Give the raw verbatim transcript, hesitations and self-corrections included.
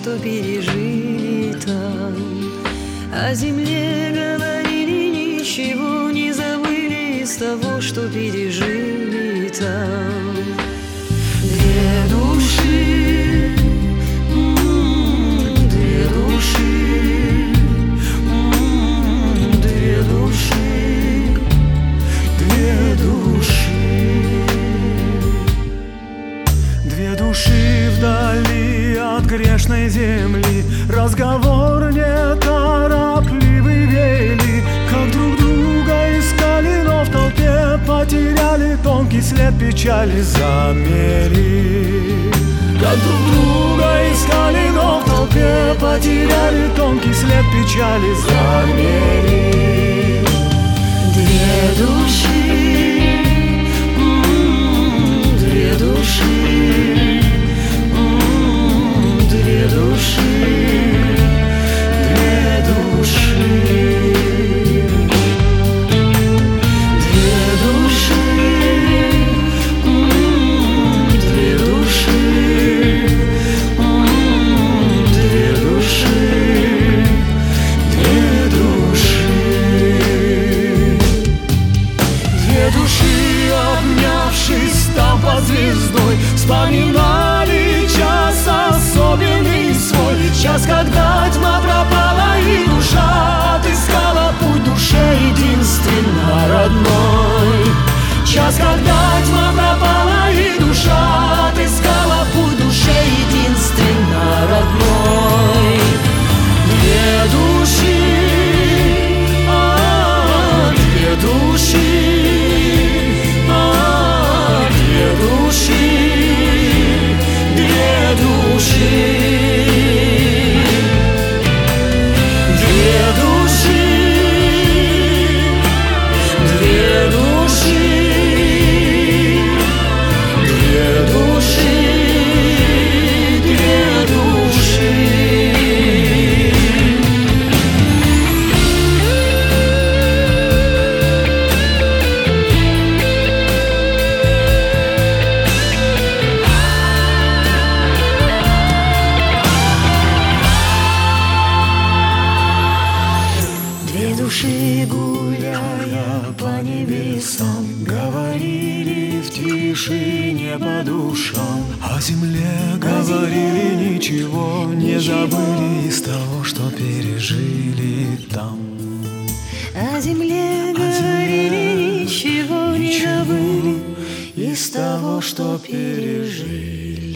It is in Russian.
что пережили там. О земле говорили, ничего не забыли из того, что пережили там. Две души, м-м, две души, м-м, две души, две души. Две души вдали от грешной земли, разговор неторопливый вели, как друг друга искали, но в толпе потеряли, тонкий след печали замели. Как друг друга искали, но в толпе потеряли, тонкий след печали замели. Две души, м-м, две души, м-м, две души, две души. Звездой вспоминали час особенный свой, час, когда тьма пропала и душа отыскала путь душе единственно родной. Час, когда тьма пропала и душа отыскала путь душе единственно родной. Две души, а, две души. Души, гуляя по небесам, говорили в тишине по душам. О земле говорили, ничего не забыли из того, что пережили там. О земле говорили, ничего не забыли из того, что пережили.